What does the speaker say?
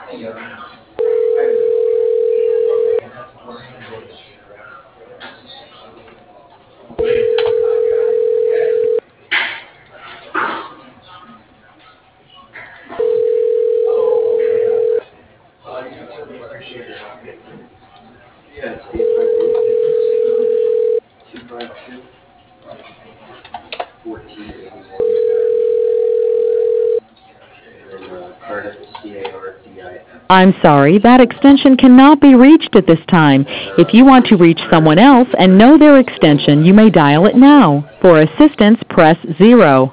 I'm sorry, that extension cannot be reached at this time. If you want to reach someone else and know their extension, you may dial it now. For assistance, press 0.